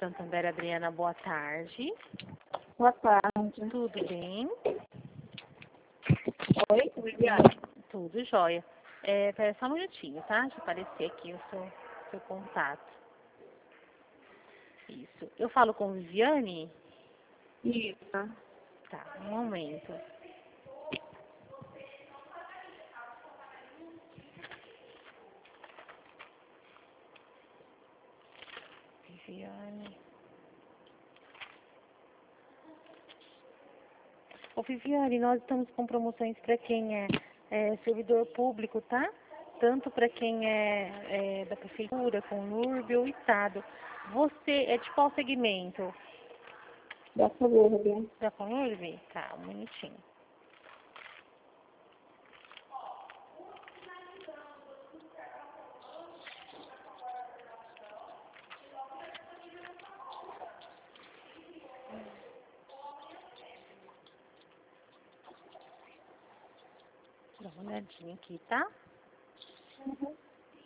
Santander, Adriana, boa tarde. Boa tarde. Tudo bem? Oi, Viviane. Tudo jóia. Pera só um minutinho, tá? Deixa eu aparecer aqui o seu contato. Isso. Eu falo com Viviane? Isso. Tá, um momento. Viviane. Ô, Viviane, nós estamos com promoções para quem é servidor público, tá? Tanto para quem é da prefeitura, com NURB ou Estado. Você é de qual segmento? Da Colômbia. Da Conurb? Tá, um minutinho. Dá uma olhadinha aqui, tá? Uhum.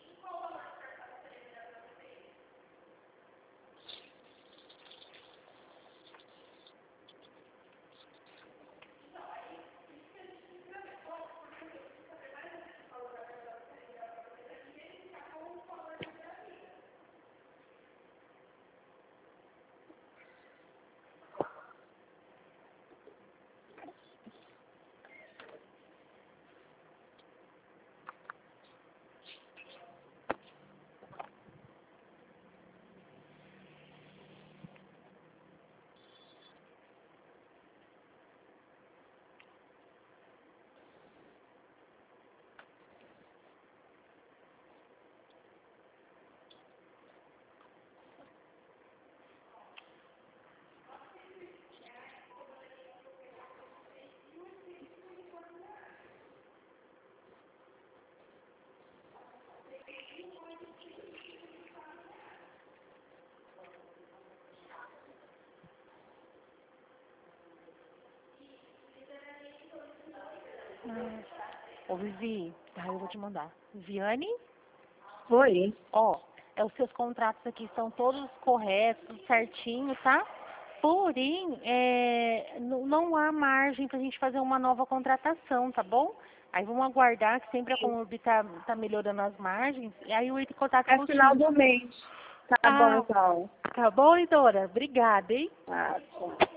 Ô, Vivi, tá, eu vou te mandar. Viviane? Oi. Ó, os seus contratos aqui estão todos corretos, tudo certinho, tá? Porém, não há margem para a gente fazer uma nova contratação, tá bom? Aí vamos aguardar, que sempre a Conurb tá melhorando as margens, e aí eu entro em contato É com o final senhor. do mês. Tá bom, então. Tá bom, Dora? Obrigada, hein? Tá, tchau.